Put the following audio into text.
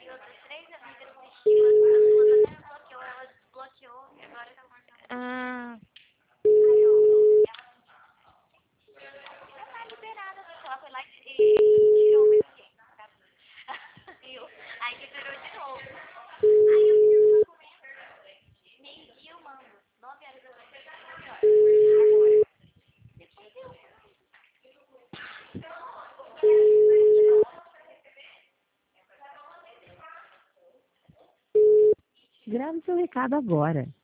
outras três amigas desistiu, as duas até me bloqueou, ela desbloqueou e agora tá conversando. Ah, Já tá liberada, ela foi lá e tirou o meu ninguém, tá? Aí liberou de novo. Aí eu meio-dia eu mando, 9 horas da noite. Agora. Depois eu. Grave seu recado agora.